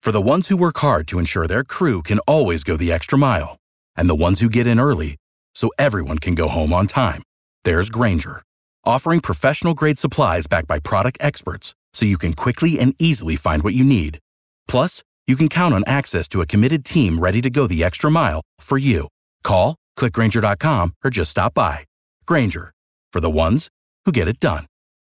For the ones who work hard to ensure their crew can always go the extra mile, and the ones who get in early so everyone can go home on time, there's Grainger, offering professional-grade supplies backed by product experts so you can quickly and easily find what you need. Plus, you can count on access to a committed team ready to go the extra mile for you. Call, click Grainger.com, or just stop by. Grainger, for the ones who get it done.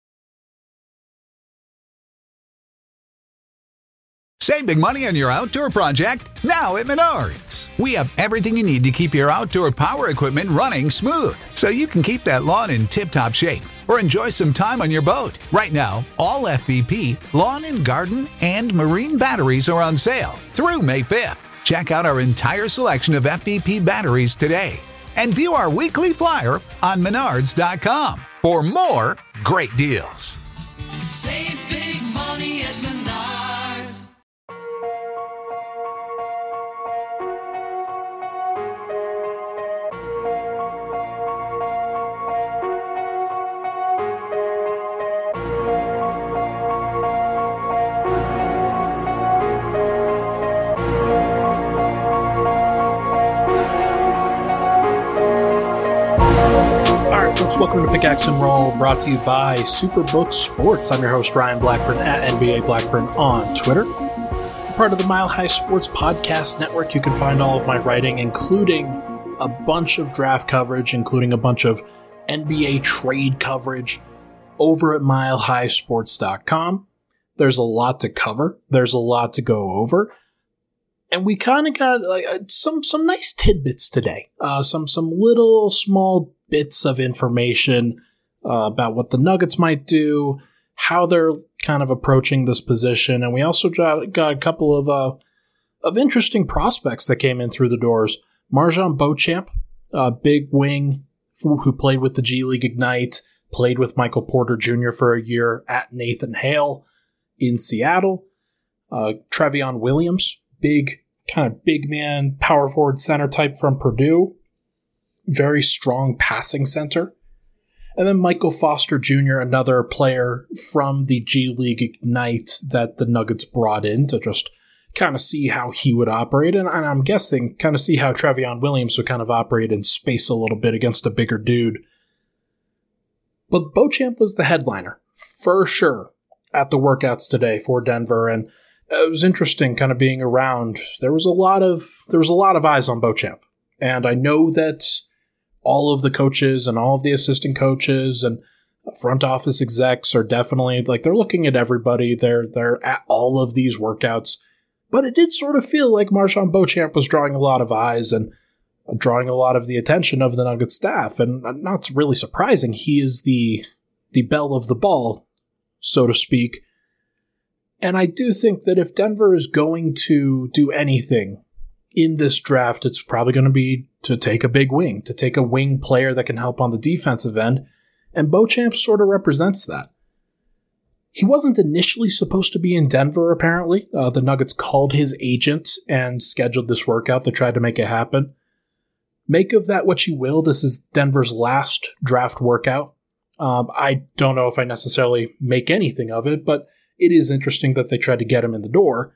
Save big money on your outdoor project now at Menards. We have everything you need to keep your outdoor power equipment running smooth, so you can keep that lawn in tip-top shape or enjoy some time on your boat. Right now, all FVP, lawn and garden, and marine batteries are on sale through May 5th. Check out our entire selection of FVP batteries today and view our weekly flyer on Menards.com for more great deals. Save big money at Menards. Folks, welcome to Pickaxe and Roll, brought to you by Superbook Sports. I'm your host, Ryan Blackburn, at NBA Blackburn on Twitter. Part of the Mile High Sports Podcast Network, you can find all of my writing, including a bunch of draft coverage, including a bunch of NBA trade coverage, over at milehighsports.com. There's a lot to cover. There's a lot to go over. And we kind of got some nice tidbits today. Some little small bits of information about what the Nuggets might do, how they're kind of approaching this position, and we also got a couple of interesting prospects that came in through the doors. MarJon Beauchamp, a big wing who played with the G League Ignite, played with Michael Porter Jr. for a year at Nathan Hale in Seattle. Trevion Williams, big man, power forward center type from Purdue. Very strong passing center. And then Michael Foster Jr., another player from the G League Ignite that the Nuggets brought in to just kind of see how he would operate. And I'm guessing kind of see how Trevion Williams would kind of operate in space a little bit against a bigger dude. But Beauchamp was the headliner, for sure, at the workouts today for Denver. And it was interesting kind of being around. There was a lot of eyes on Beauchamp. And I know that all of the coaches and all of the assistant coaches and front office execs are definitely they're looking at everybody. They're at all of these workouts. But it did sort of feel like MarJon Beauchamp was drawing a lot of eyes and drawing a lot of the attention of the Nuggets staff. And not really surprising. He is the belle of the ball, so to speak. And I do think that if Denver is going to do anything in this draft, it's probably going to be to take a big wing, to take a wing player that can help on the defensive end, and Beauchamp sort of represents that. He wasn't initially supposed to be in Denver, apparently. The Nuggets called his agent and scheduled this workout. They tried to make it happen. Make of that what you will. This is Denver's last draft workout. I don't know if I necessarily make anything of it, but it is interesting that they tried to get him in the door.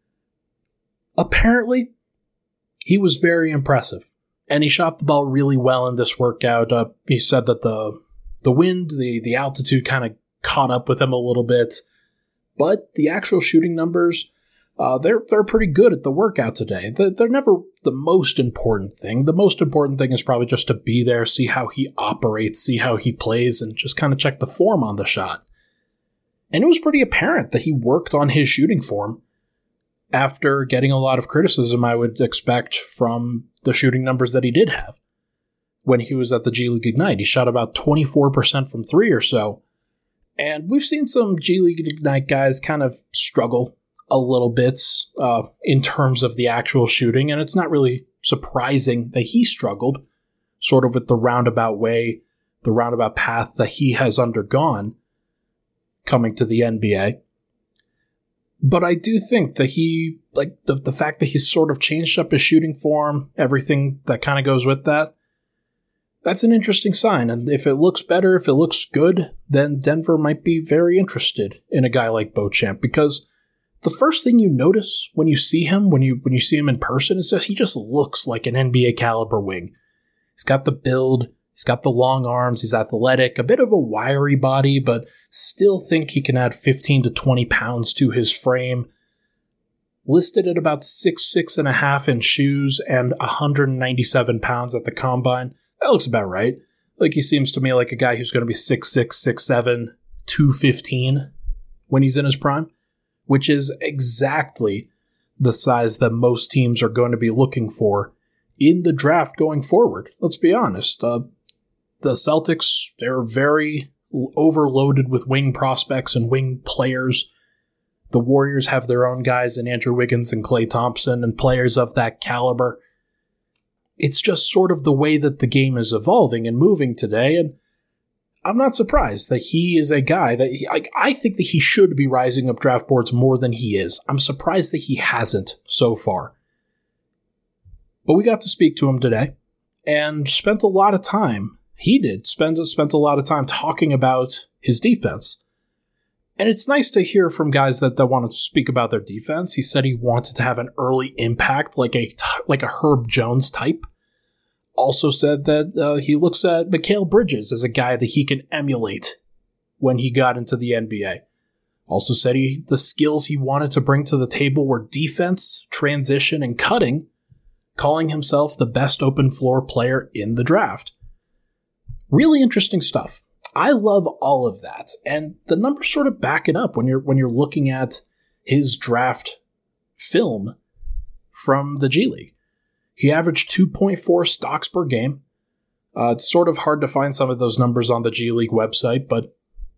Apparently, he was very impressive, and he shot the ball really well in this workout. He said that the wind, the altitude kind of caught up with him a little bit, but the actual shooting numbers, they're pretty good at the workout today. They're never the most important thing. The most important thing is probably just to be there, see how he operates, see how he plays, and just kind of check the form on the shot. And it was pretty apparent that he worked on his shooting form after getting a lot of criticism, I would expect, from the shooting numbers that he did have. When he was at the G League Ignite, he shot about 24% from three or so. And we've seen some G League Ignite guys kind of struggle a little bit in terms of the actual shooting, and it's not really surprising that he struggled, sort of with the roundabout way, the roundabout path that he has undergone coming to the NBA. But I do think that he, the fact that he's sort of changed up his shooting form, everything that kind of goes with that, that's an interesting sign. And if it looks better, if it looks good, then Denver might be very interested in a guy like Beauchamp, because the first thing you notice when you see him, when you see him in person, is that he just looks like an NBA caliber wing. He's got the build, he's got the long arms, he's athletic, a bit of a wiry body, but still think he can add 15 to 20 pounds to his frame. Listed at about 6'6.5" in shoes and 197 pounds at the combine. That looks about right. Like, he seems to me like a guy who's going to be 6'6", 6'7", 215 when he's in his prime, which is exactly the size that most teams are going to be looking for in the draft going forward. Let's be honest. The Celtics, they're very overloaded with wing prospects and wing players. The Warriors have their own guys in Andrew Wiggins and Klay Thompson and players of that caliber. It's just sort of the way that the game is evolving and moving today, and I'm not surprised that he is a guy that I think that he should be rising up draft boards more than he is. I'm surprised that he hasn't so far. But we got to speak to him today and spent a lot of time. He did spend a lot of time talking about his defense. And it's nice to hear from guys that want to speak about their defense. He said he wanted to have an early impact like a Herb Jones type. Also said that he looks at Mikal Bridges as a guy that he can emulate when he got into the NBA. Also said the skills he wanted to bring to the table were defense, transition, and cutting, calling himself the best open floor player in the draft. Really interesting stuff. I love all of that, and the numbers sort of back it up when you're looking at his draft film from the G League. He averaged 2.4 stocks per game. It's sort of hard to find some of those numbers on the G League website, but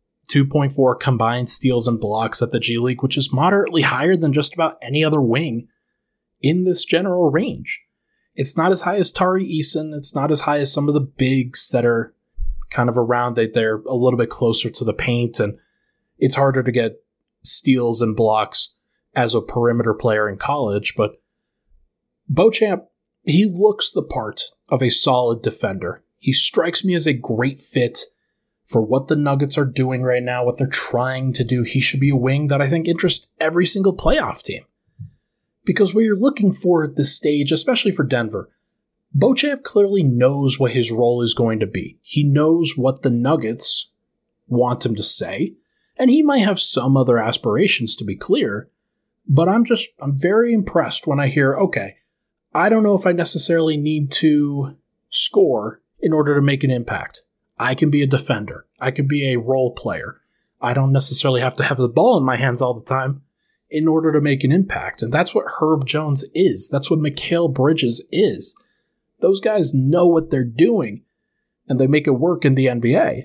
2.4 combined steals and blocks at the G League, which is moderately higher than just about any other wing in this general range. It's not as high as Tari Eason. It's not as high as some of the bigs that are kind of around. They're a little bit closer to the paint, and it's harder to get steals and blocks as a perimeter player in college. But Beauchamp, he looks the part of a solid defender. He strikes me as a great fit for what the Nuggets are doing right now, what they're trying to do. He should be a wing that I think interests every single playoff team. Because what you're looking for at this stage, especially for Denver, Beauchamp clearly knows what his role is going to be. He knows what the Nuggets want him to say, and he might have some other aspirations, to be clear, but I'm very impressed when I hear, okay, I don't know if I necessarily need to score in order to make an impact. I can be a defender. I can be a role player. I don't necessarily have to have the ball in my hands all the time in order to make an impact. And that's what Herb Jones is. That's what Mikal Bridges is. Those guys know what they're doing, and they make it work in the NBA.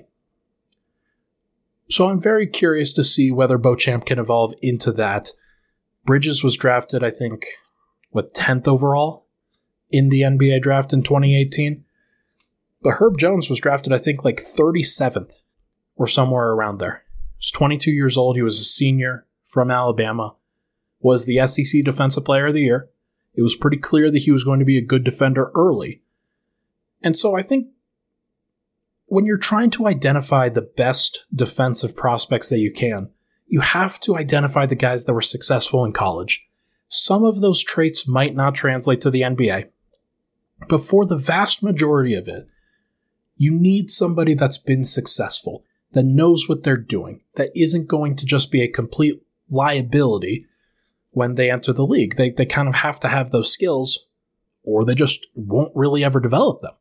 So I'm very curious to see whether Beauchamp can evolve into that. Bridges was drafted, I think, 10th overall in the NBA draft in 2018? But Herb Jones was drafted, I think, 37th or somewhere around there. He was 22 years old. He was a senior from Alabama, was the SEC Defensive Player of the Year. It was pretty clear that he was going to be a good defender early. And so I think when you're trying to identify the best defensive prospects that you can, you have to identify the guys that were successful in college. Some of those traits might not translate to the NBA, but for the vast majority of it, you need somebody that's been successful, that knows what they're doing, that isn't going to just be a complete liability when they enter the league. They kind of have to have those skills, or they just won't really ever develop them.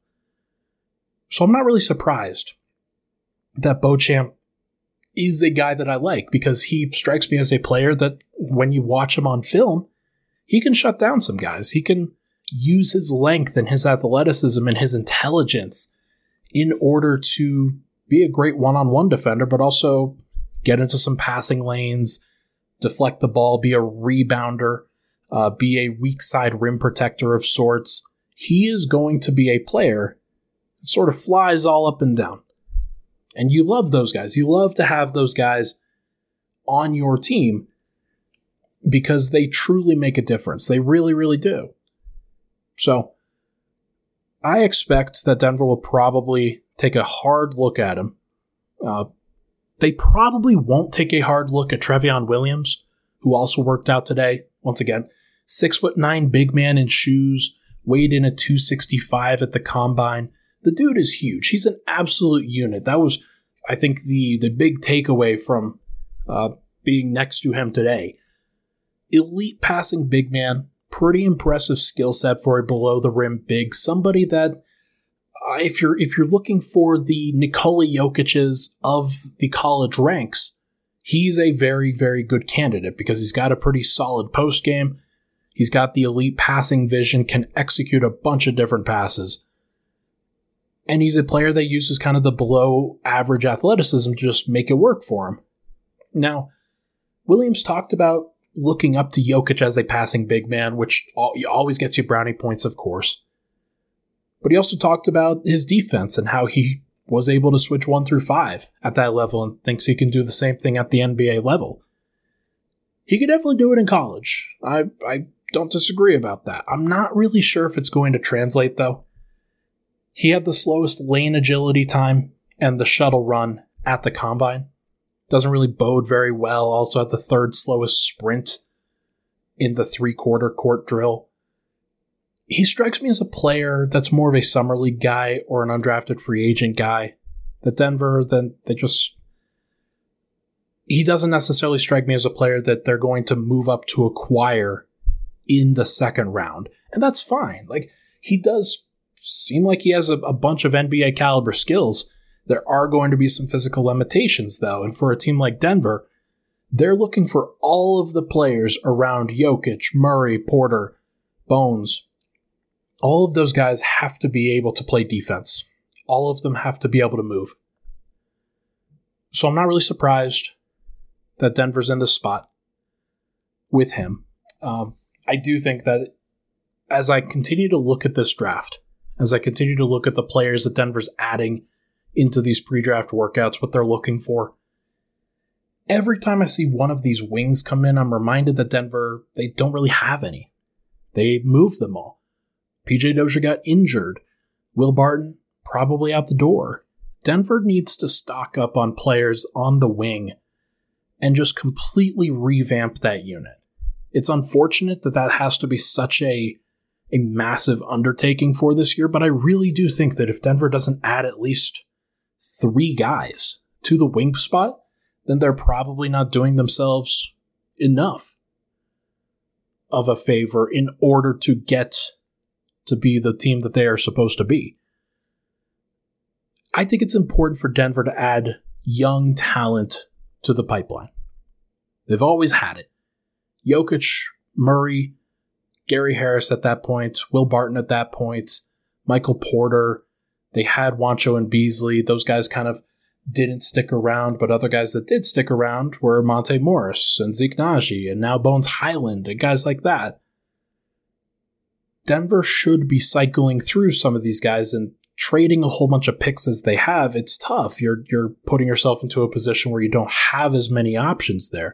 So I'm not really surprised that Beauchamp is a guy that I like, because he strikes me as a player that when you watch him on film, he can shut down some guys. He can use his length and his athleticism and his intelligence in order to be a great one-on-one defender, but also get into some passing lanes, deflect the ball, be a rebounder, be a weak side rim protector of sorts. He is going to be a player that sort of flies all up and down. And you love those guys. You love to have those guys on your team because they truly make a difference. They really, really do. So I expect that Denver will probably take a hard look at him. They probably won't take a hard look at Trevion Williams who also worked out today. Once again, 6'9" big man in shoes, weighed in at 265 at the combine. The dude is huge. He's an absolute unit. That was, I think, the big takeaway from being next to him today. Elite passing big man, pretty impressive skill set for a below-the-rim big. Somebody that, if you're looking for the Nikola Jokic's of the college ranks, he's a very, very good candidate because he's got a pretty solid post game. He's got the elite passing vision, can execute a bunch of different passes. And he's a player that uses kind of the below average athleticism to just make it work for him. Now, Williams talked about looking up to Jokic as a passing big man, which always gets you brownie points, of course. But he also talked about his defense and how he was able to switch 1 through 5 at that level and thinks he can do the same thing at the NBA level. He could definitely do it in college. I don't disagree about that. I'm not really sure if it's going to translate, though. He had the slowest lane agility time and the shuttle run at the combine. Doesn't really bode very well. Also had the third slowest sprint in the 3-quarter court drill. He strikes me as a player that's more of a summer league guy or an undrafted free agent guy. That Denver, then he doesn't necessarily strike me as a player that they're going to move up to acquire in the second round. And that's fine. Like, he does seem like he has a bunch of NBA caliber skills. There are going to be some physical limitations, though. And for a team like Denver, they're looking for all of the players around Jokic, Murray, Porter, Bones. All of those guys have to be able to play defense. All of them have to be able to move. So I'm not really surprised that Denver's in this spot with him. I do think that as I continue to look at this draft, as I continue to look at the players that Denver's adding into these pre-draft workouts, what they're looking for, every time I see one of these wings come in, I'm reminded that Denver, they don't really have any. They moved them all. PJ Dozier got injured. Will Barton, probably out the door. Denver needs to stock up on players on the wing and just completely revamp that unit. It's unfortunate that has to be such a massive undertaking for this year, but I really do think that if Denver doesn't add at least 3 guys to the wing spot, then they're probably not doing themselves enough of a favor in order to get to be the team that they are supposed to be. I think it's important for Denver to add young talent to the pipeline. They've always had it. Jokic, Murray, Gary Harris at that point, Will Barton at that point, Michael Porter. They had Juancho and Beasley. Those guys kind of didn't stick around, but other guys that did stick around were Monte Morris and Zeke Naji and now Bones Highland and guys like that. Denver should be cycling through some of these guys and trading a whole bunch of picks as they have. It's tough. You're putting yourself into a position where you don't have as many options there.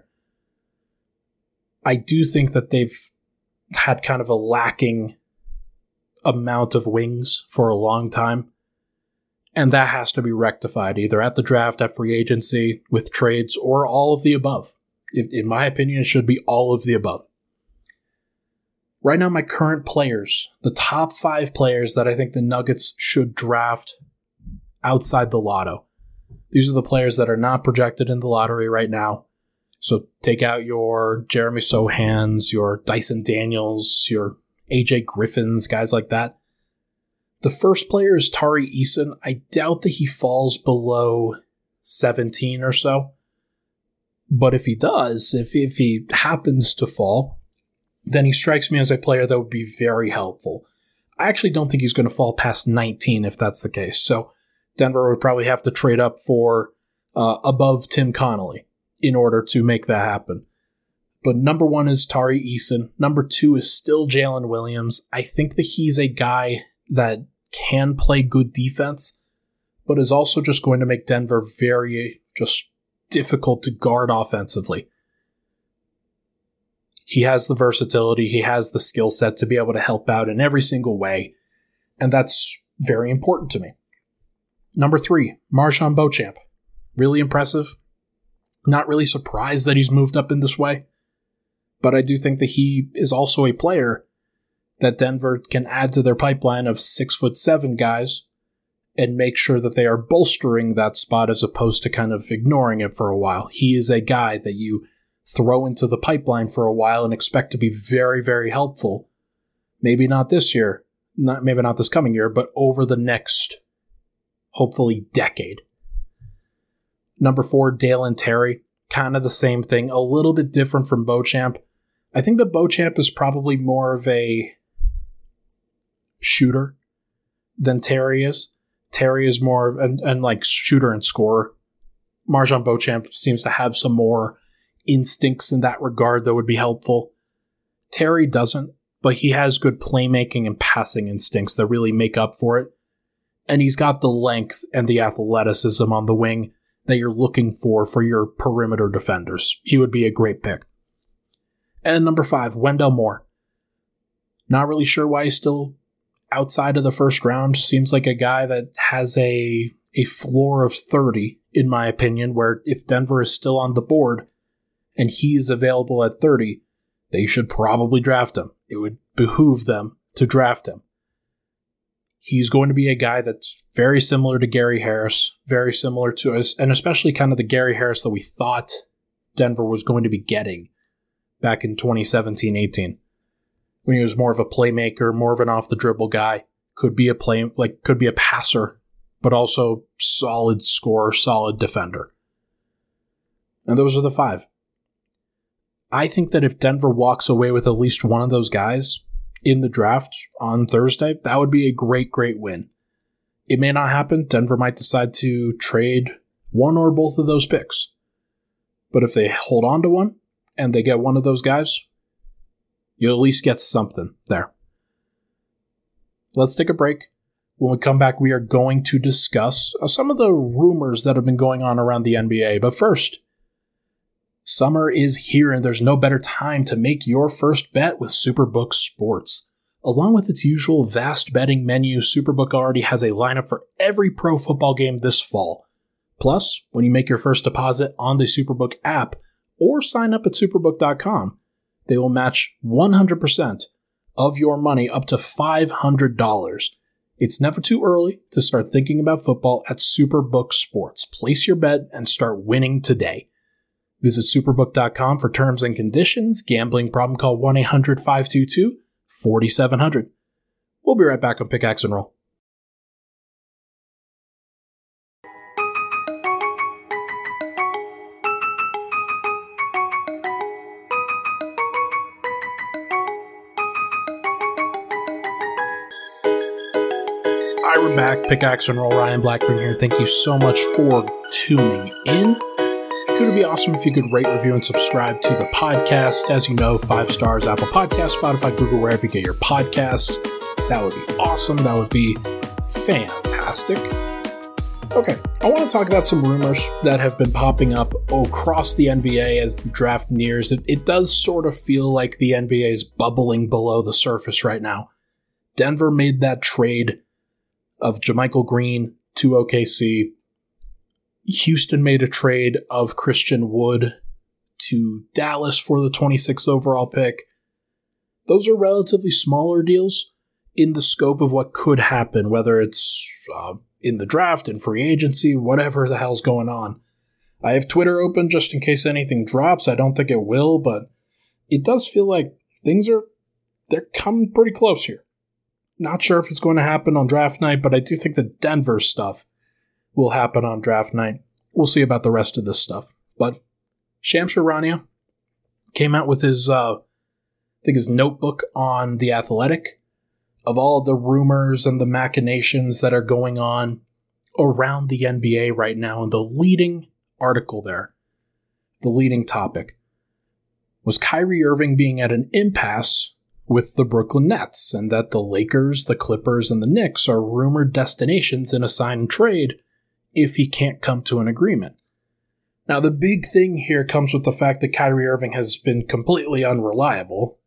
I do think that they've had kind of a lacking amount of wings for a long time. And that has to be rectified either at the draft, at free agency, with trades, or all of the above. In my opinion, it should be all of the above. Right now, my current players, the top 5 players that I think the Nuggets should draft outside the lotto. These are the players that are not projected in the lottery right now. So take out your Jeremy Sohans, your Dyson Daniels, your AJ Griffins, guys like that. The first player is Tari Eason. I doubt that he falls below 17 or so. But if he does, if he happens to fall, then he strikes me as a player that would be very helpful. I actually don't think he's going to fall past 19 if that's the case. So Denver would probably have to trade up for above Tim Connolly in order to make that happen. But number 1 is Tari Eason. Number 2 is still Jalen Williams. I think that he's a guy that can play good defense, but is also just going to make Denver very just difficult to guard offensively. He has the versatility, he has the skill set to be able to help out in every single way, and that's very important to me. Number 3, MarJon Beauchamp. Really impressive. Not really surprised that he's moved up in this way. But I do think that he is also a player that Denver can add to their pipeline of 6'7" guys and make sure that they are bolstering that spot as opposed to kind of ignoring it for a while. He is a guy that you throw into the pipeline for a while and expect to be very, very helpful. Maybe not this year, maybe not this coming year, but over the next, hopefully, decade. Number 4, Dalen Terry. Kind of the same thing, a little bit different from Beauchamp. I think that Beauchamp is probably more of a shooter than Terry is. Terry is more and like shooter and scorer. MarJon Beauchamp seems to have some more instincts in that regard that would be helpful. Terry doesn't, but he has good playmaking and passing instincts that really make up for it. And he's got the length and the athleticism on the wing that you're looking for your perimeter defenders. He would be a great pick. And number 5, Wendell Moore. Not really sure why he's still outside of the first round. Seems like a guy that has a floor of 30, in my opinion, where if Denver is still on the board and he is available at 30, they should probably draft him. It would behoove them to draft him. He's going to be a guy that's very similar to Gary Harris, very similar to us, and especially kind of the Gary Harris that we thought Denver was going to be getting back in 2017-18. When he was more of a playmaker, more of an off-the-dribble guy, could be a passer, but also solid scorer, solid defender. And those are the 5. I think that if Denver walks away with at least one of those guys in the draft on Thursday, that would be a great, great win. It may not happen. Denver might decide to trade one or both of those picks. But if they hold on to one and they get one of those guys, you'll at least get something there. Let's take a break. When we come back, we are going to discuss some of the rumors that have been going on around the NBA. But first, summer is here, and there's no better time to make your first bet with Superbook Sports. Along with its usual vast betting menu, Superbook already has a lineup for every pro football game this fall. Plus, when you make your first deposit on the Superbook app or sign up at superbook.com, they will match 100% of your money up to $500. It's never too early to start thinking about football at Superbook Sports. Place your bet and start winning today. Visit superbook.com for terms and conditions. Gambling problem, call 1-800-522-4700. We'll be right back on Pickaxe and Roll. We're back. Pickaxe and Roll. Ryan Blackburn here. Thank you so much for tuning in. It would be awesome if you could rate, review, and subscribe to the podcast. As you know, 5 stars, Apple Podcasts, Spotify, Google, wherever you get your podcasts. That would be awesome. That would be fantastic. Okay, I want to talk about some rumors that have been popping up across the NBA as the draft nears. It does sort of feel like the NBA is bubbling below the surface right now. Denver made that trade of JaMychal Green to OKC. Houston made a trade of Christian Wood to Dallas for the 26th overall pick. Those are relatively smaller deals in the scope of what could happen, whether it's in the draft, in free agency, whatever the hell's going on. I have Twitter open just in case anything drops. I don't think it will, but it does feel like they're coming pretty close here. Not sure if it's going to happen on draft night, but I do think the Denver stuff will happen on draft night. We'll see about the rest of this stuff. But Shams Charania came out with his notebook on The Athletic of all the rumors and the machinations that are going on around the NBA right now. And the leading article there, the leading topic, was Kyrie Irving being at an impasse with the Brooklyn Nets, and that the Lakers, the Clippers, and the Knicks are rumored destinations in a sign and trade if he can't come to an agreement. Now, the big thing here comes with the fact that Kyrie Irving has been completely unreliable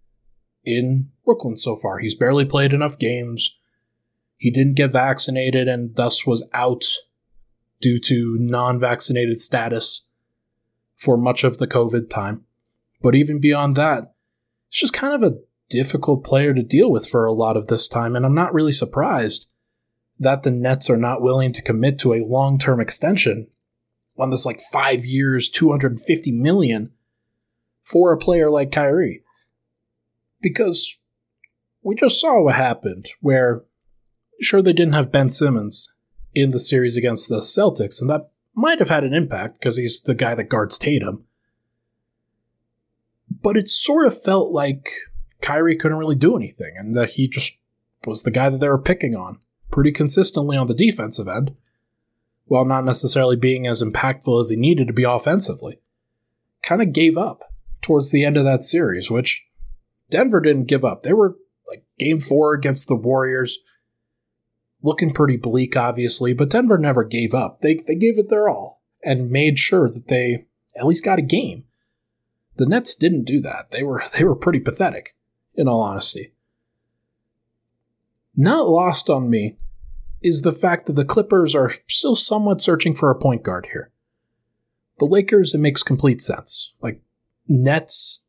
in Brooklyn so far. He's barely played enough games. He didn't get vaccinated and thus was out due to non-vaccinated status for much of the COVID time. But even beyond that, it's just kind of a difficult player to deal with for a lot of this time, and I'm not really surprised that the Nets are not willing to commit to a long-term extension on this 5 years, $250 million for a player like Kyrie. Because we just saw what happened where, sure, they didn't have Ben Simmons in the series against the Celtics, and that might have had an impact because he's the guy that guards Tatum. But it sort of felt like Kyrie couldn't really do anything, and that he just was the guy that they were picking on pretty consistently on the defensive end, while not necessarily being as impactful as he needed to be offensively. Kind of gave up towards the end of that series, which Denver didn't give up. They were Game 4 against the Warriors, looking pretty bleak, obviously, but Denver never gave up. They gave it their all and made sure that they at least got a game. The Nets didn't do that. They were pretty pathetic, in all honesty. Not lost on me is the fact that the Clippers are still somewhat searching for a point guard here. The Lakers, it makes complete sense. Nets,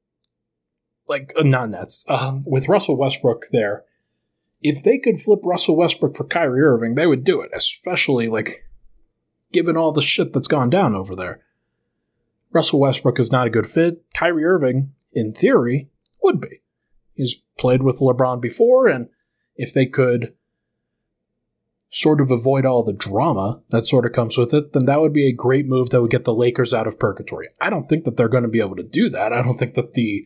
not Nets, with Russell Westbrook there, if they could flip Russell Westbrook for Kyrie Irving, they would do it, especially, given all the shit that's gone down over there. Russell Westbrook is not a good fit. Kyrie Irving, in theory, would be. He's played with LeBron before, and if they could sort of avoid all the drama that sort of comes with it, then that would be a great move that would get the Lakers out of purgatory. I don't think that they're going to be able to do that. I don't think that the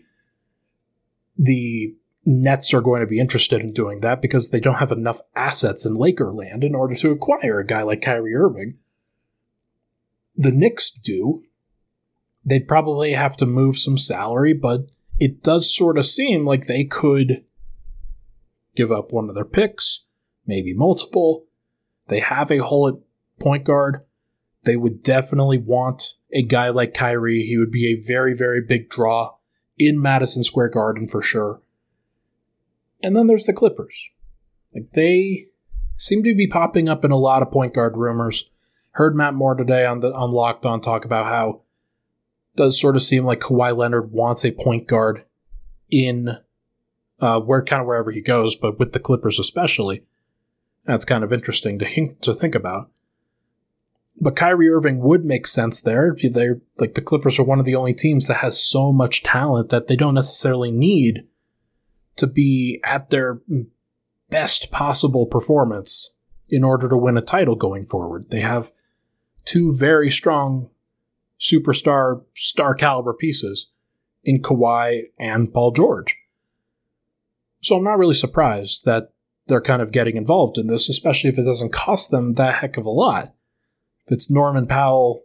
Nets are going to be interested in doing that because they don't have enough assets in Laker land in order to acquire a guy like Kyrie Irving. The Knicks do. They'd probably have to move some salary, but it does sort of seem like they could give up one of their picks, maybe multiple. They have a hole at point guard. They would definitely want a guy like Kyrie. He would be a very, very big draw in Madison Square Garden for sure. And then there's the Clippers. They seem to be popping up in a lot of point guard rumors. Heard Matt Moore today on Locked On talk about how it does sort of seem like Kawhi Leonard wants a point guard in wherever he goes, but with the Clippers especially. That's kind of interesting to think about. But Kyrie Irving would make sense there. The Clippers are one of the only teams that has so much talent that they don't necessarily need to be at their best possible performance in order to win a title going forward. They have two very strong superstar, star caliber pieces in Kawhi and Paul George. So I'm not really surprised that they're kind of getting involved in this, especially if it doesn't cost them that heck of a lot. If it's Norman Powell,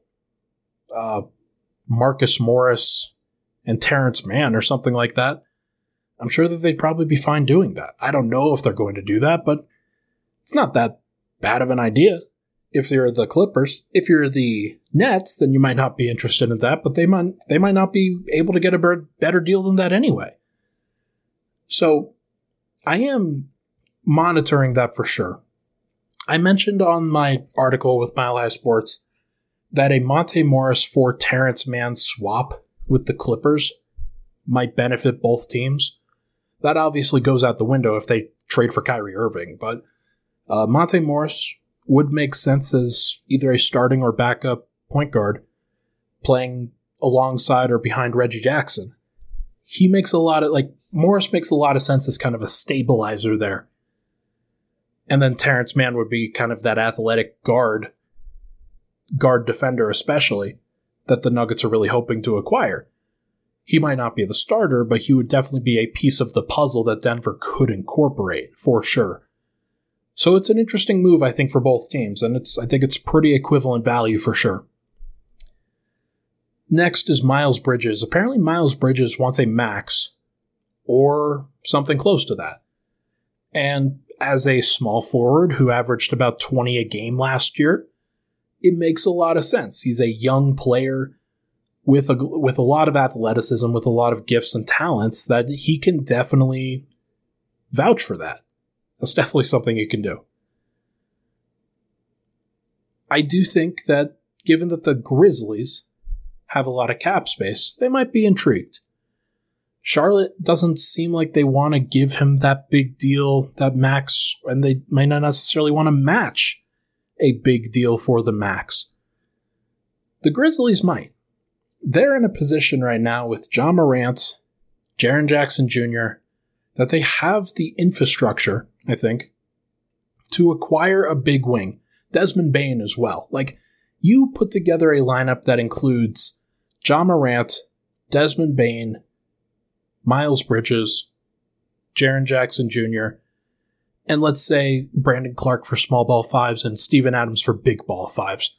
Marcus Morris, and Terrence Mann or something like that, I'm sure that they'd probably be fine doing that. I don't know if they're going to do that, but it's not that bad of an idea. If you're the Clippers, if you're the Nets, then you might not be interested in that, but they might not be able to get a better deal than that anyway. So I am monitoring that for sure. I mentioned on my article with Mile High Sports that a Monte Morris for Terrence Mann swap with the Clippers might benefit both teams. That obviously goes out the window if they trade for Kyrie Irving, but Monte Morris would make sense as either a starting or backup point guard playing alongside or behind Reggie Jackson. Morris makes a lot of sense as kind of a stabilizer there. And then Terrence Mann would be kind of that athletic guard defender especially, that the Nuggets are really hoping to acquire. He might not be the starter, but he would definitely be a piece of the puzzle that Denver could incorporate, for sure. So it's an interesting move, I think, for both teams, and I think it's pretty equivalent value for sure. Next is Miles Bridges. Apparently Miles Bridges wants a max, or something close to that. And as a small forward who averaged about 20 a game last year, it makes a lot of sense. He's a young player with a lot of athleticism, with a lot of gifts and talents, that he can definitely vouch for that. That's definitely something he can do. I do think that given that the Grizzlies have a lot of cap space, they might be intrigued. Charlotte doesn't seem like they want to give him that big deal, that max, and they might not necessarily want to match a big deal for the max. The Grizzlies might. They're in a position right now with Ja Morant, Jaren Jackson Jr., that they have the infrastructure, I think, to acquire a big wing. Desmond Bane as well. Like, you put together a lineup that includes Ja Morant, Desmond Bane, Miles Bridges, Jaren Jackson Jr., and let's say Brandon Clark for small ball fives and Steven Adams for big ball fives.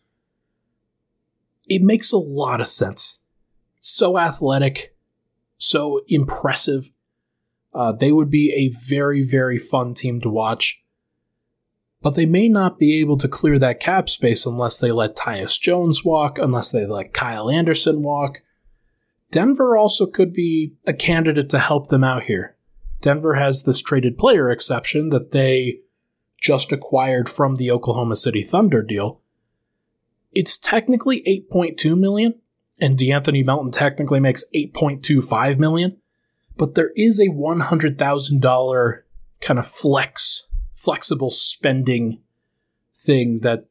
It makes a lot of sense. So athletic, so impressive. They would be a very, very fun team to watch. But they may not be able to clear that cap space unless they let Tyus Jones walk, unless they let Kyle Anderson walk. Denver also could be a candidate to help them out here. Denver has this traded player exception that they just acquired from the Oklahoma City Thunder deal. It's technically $8.2 million, and DeAnthony Melton technically makes $8.25 million, but there is a $100,000 kind of flexible spending thing that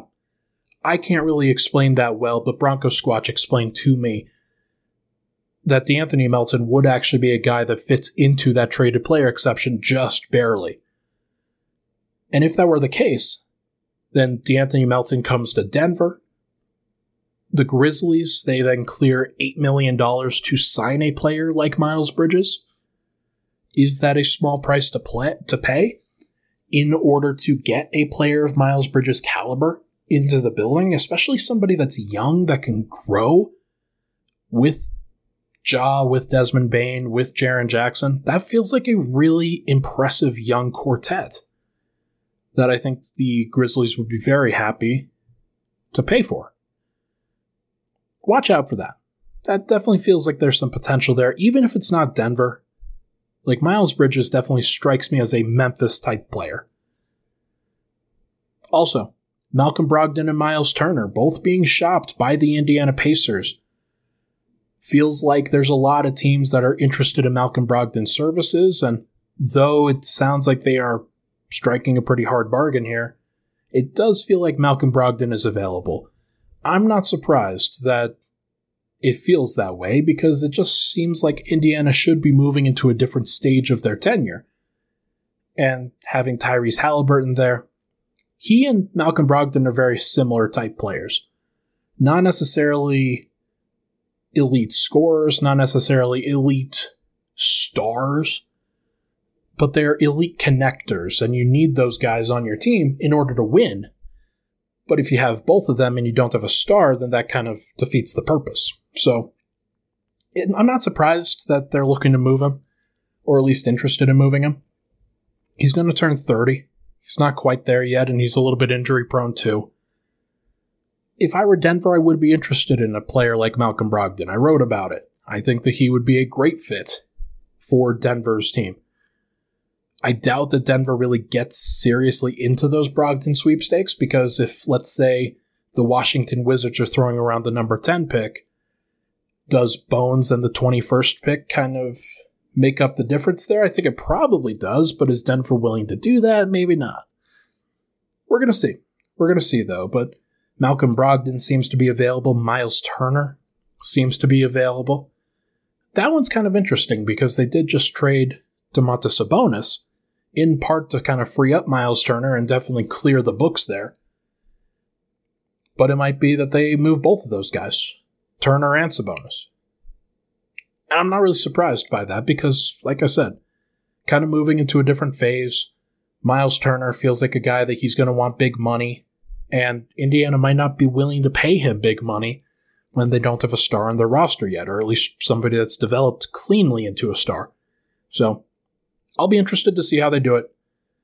I can't really explain that well, but Bronco Squatch explained to me that DeAnthony Melton would actually be a guy that fits into that traded player exception just barely. And if that were the case, then DeAnthony Melton comes to Denver. The Grizzlies, they then clear $8 million to sign a player like Miles Bridges. Is that a small price to pay in order to get a player of Miles Bridges' caliber into the building, especially somebody that's young that can grow with Ja, with Desmond Bane, with Jaren Jackson? That feels like a really impressive young quartet that I think the Grizzlies would be very happy to pay for. Watch out for that. That definitely feels like there's some potential there, even if it's not Denver. Like, Miles Bridges definitely strikes me as a Memphis-type player. Also, Malcolm Brogdon and Miles Turner, both being shopped by the Indiana Pacers. Feels like there's a lot of teams that are interested in Malcolm Brogdon's services, and though it sounds like they are striking a pretty hard bargain here, it does feel like Malcolm Brogdon is available. I'm not surprised that it feels that way, because it just seems like Indiana should be moving into a different stage of their tenure. And having Tyrese Halliburton there, he and Malcolm Brogdon are very similar type players. Not necessarily elite scorers, not necessarily elite stars, but they're elite connectors, and you need those guys on your team in order to win. But if you have both of them and you don't have a star, then that kind of defeats the purpose. So I'm not surprised that they're looking to move him, or at least interested in moving him. He's going to turn 30. He's not quite there yet, and he's a little bit injury prone too. If I were Denver, I would be interested in a player like Malcolm Brogdon. I wrote about it. I think that he would be a great fit for Denver's team. I doubt that Denver really gets seriously into those Brogdon sweepstakes, because if, let's say, the Washington Wizards are throwing around the number 10 pick, does Bones and the 21st pick kind of make up the difference there? I think it probably does, but is Denver willing to do that? Maybe not. We're going to see. We're going to see, though, but Malcolm Brogdon seems to be available. Miles Turner seems to be available. That one's kind of interesting because they did just trade Domantas Sabonis, in part to kind of free up Miles Turner and definitely clear the books there. But it might be that they move both of those guys, Turner and Sabonis. And I'm not really surprised by that because, like I said, kind of moving into a different phase. Miles Turner feels like a guy that he's going to want big money, and Indiana might not be willing to pay him big money when they don't have a star on their roster yet, or at least somebody that's developed cleanly into a star. So I'll be interested to see how they do it.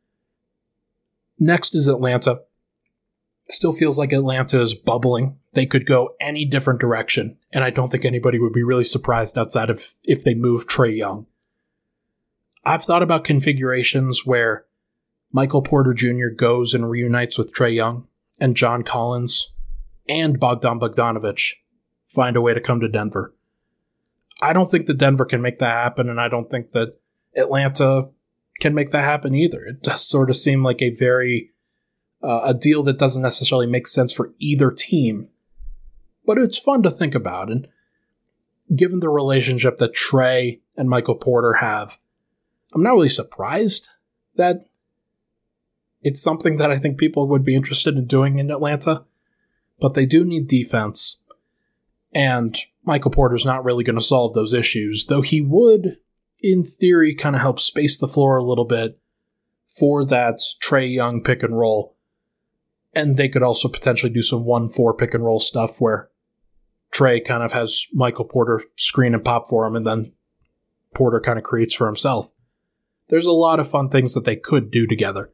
Next is Atlanta. Still feels like Atlanta is bubbling. They could go any different direction, and I don't think anybody would be really surprised outside of if they move Trae Young. I've thought about configurations where Michael Porter Jr. goes and reunites with Trae Young, and John Collins, and Bogdan Bogdanović find a way to come to Denver. I don't think that Denver can make that happen, and I don't think that Atlanta can make that happen either. It does sort of seem like a very a deal that doesn't necessarily make sense for either team, but it's fun to think about. And given the relationship that Trae and Michael Porter have, I'm not really surprised that it's something that I think people would be interested in doing in Atlanta, but they do need defense, and Michael Porter's not really going to solve those issues, though he would, in theory, kind of help space the floor a little bit for that Trae Young pick and roll. And they could also potentially do some 1-4 pick and roll stuff where Trae kind of has Michael Porter screen and pop for him, and then Porter kind of creates for himself. There's a lot of fun things that they could do together.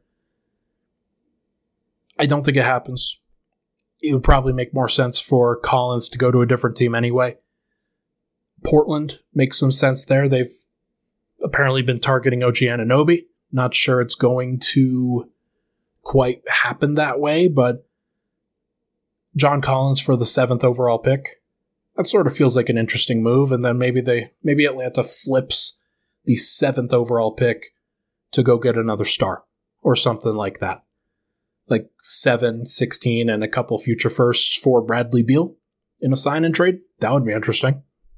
I don't think it happens. It would probably make more sense for Collins to go to a different team anyway. Portland makes some sense there. They've apparently been targeting OG Anunoby. Not sure it's going to quite happen that way, but John Collins for the 7th overall pick, that sort of feels like an interesting move. And then maybe Atlanta flips the 7th overall pick to go get another star or something like that. Like 7, 16, and a couple future firsts for Bradley Beal in a sign and trade. That would be interesting.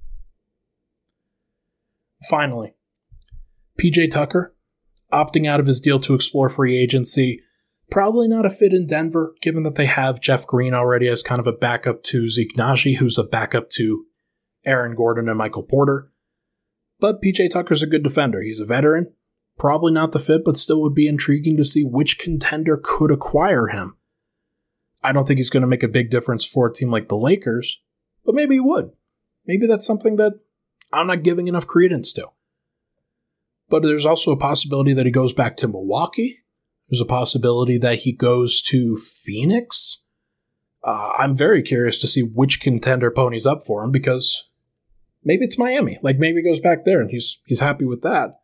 Finally, PJ Tucker opting out of his deal to explore free agency. Probably not a fit in Denver, given that they have Jeff Green already as kind of a backup to Zeke Naji, who's a backup to Aaron Gordon and Michael Porter. But PJ Tucker's a good defender. He's a veteran. Probably not the fit, but still would be intriguing to see which contender could acquire him. I don't think he's going to make a big difference for a team like the Lakers, but maybe he would. Maybe that's something that I'm not giving enough credence to. But there's also a possibility that he goes back to Milwaukee. There's a possibility that he goes to Phoenix. I'm very curious to see which contender ponies up for him, because maybe it's Miami. Like, maybe he goes back there and he's happy with that.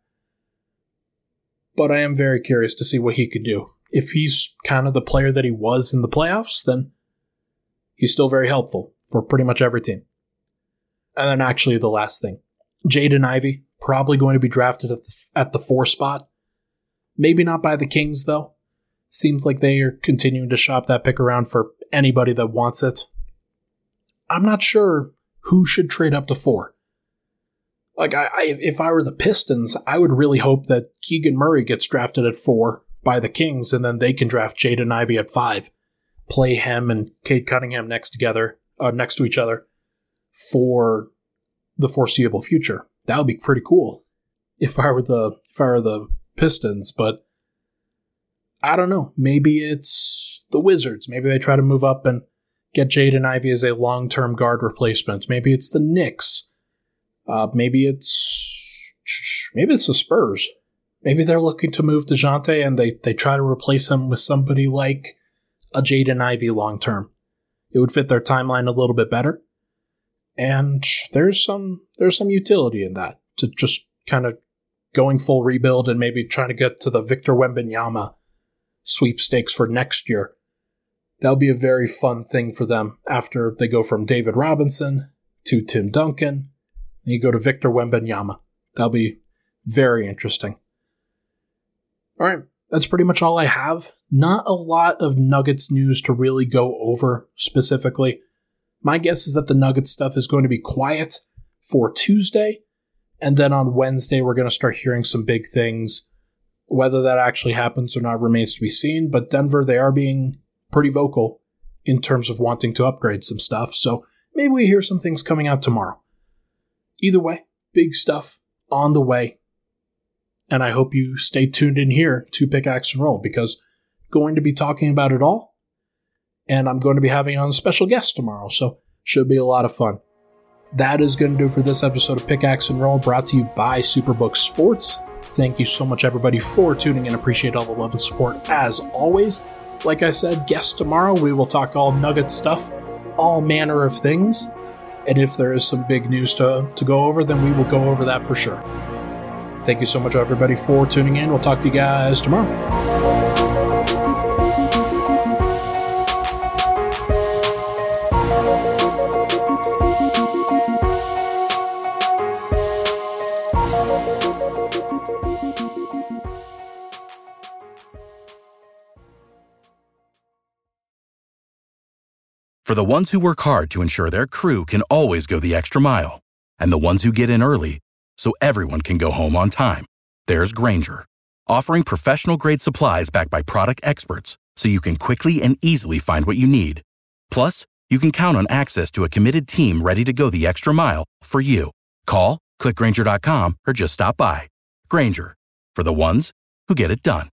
But I am very curious to see what he could do. If he's kind of the player that he was in the playoffs, then he's still very helpful for pretty much every team. And then actually the last thing. Jaden Ivey, probably going to be drafted at the 4 spot. Maybe not by the Kings, though. Seems like they are continuing to shop that pick around for anybody that wants it. I'm not sure who should trade up to 4. Like, if I were the Pistons, I would really hope that Keegan Murray gets drafted at 4 by the Kings, and then they can draft Jaden Ivey at 5. Play him and Cade Cunningham next to each other for the foreseeable future. That would be pretty cool if I were the Pistons, but I don't know. Maybe it's the Wizards. Maybe they try to move up and get Jaden Ivey as a long-term guard replacement. Maybe it's the Knicks. Maybe it's the Spurs. Maybe they're looking to move DeJounte and they try to replace him with somebody like a Jaden Ivey long-term. It would fit their timeline a little bit better. And there's some utility in that, to just kind of going full rebuild and maybe trying to get to the Victor Wembanyama sweepstakes for next year. That'll be a very fun thing for them after they go from David Robinson to Tim Duncan. And you go to Victor Wembanyama. That'll be very interesting. All right, that's pretty much all I have. Not a lot of Nuggets news to really go over specifically. My guess is that the Nuggets stuff is going to be quiet for Tuesday, and then on Wednesday we're going to start hearing some big things. Whether that actually happens or not remains to be seen, but Denver, they are being pretty vocal in terms of wanting to upgrade some stuff, so maybe we hear some things coming out tomorrow. Either way, big stuff on the way, and I hope you stay tuned in here to Pickaxe and Roll, because going to be talking about it all, and I'm going to be having on a special guest tomorrow, so should be a lot of fun. That is going to do for this episode of Pickaxe and Roll, brought to you by Superbook Sports. Thank you so much, everybody, for tuning in. Appreciate all the love and support, as always. Like I said, guest tomorrow, we will talk all Nugget stuff, all manner of things, and if there is some big news to go over, then we will go over that for sure. Thank you so much, everybody, for tuning in. We'll talk to you guys tomorrow. For the ones who work hard to ensure their crew can always go the extra mile, and the ones who get in early so everyone can go home on time, there's Grainger, offering professional-grade supplies backed by product experts so you can quickly and easily find what you need. Plus, you can count on access to a committed team ready to go the extra mile for you. Call, click Grainger.com, or just stop by. Grainger, for the ones who get it done.